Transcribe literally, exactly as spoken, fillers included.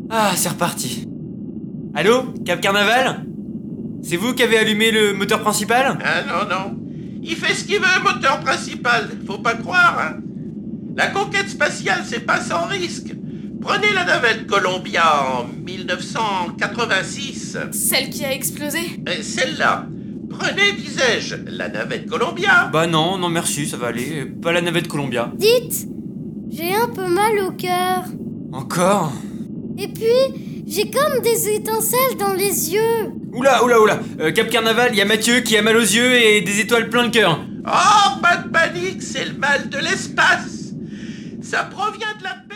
Ah, c'est reparti. Allô, Cap Carnaval? C'est vous qui avez allumé le moteur principal? Ah non, non. Il fait ce qu'il veut, moteur principal. Faut pas croire, hein. La conquête spatiale, c'est pas sans risque. Prenez la navette Columbia en mille neuf cent quatre-vingt-six. Celle qui a explosé? Et celle-là. Prenez, disais-je, la navette Columbia. Bah non, non merci, ça va aller. Pas la navette Columbia. Dites, j'ai un peu mal au cœur. Encore? Et puis, j'ai comme des étincelles dans les yeux. Oula, oula, oula. Euh, Cap Carnaval, y a Mathieu qui a mal aux yeux et des étoiles plein le cœur. Oh, pas de panique, c'est le mal de l'espace. Ça provient de la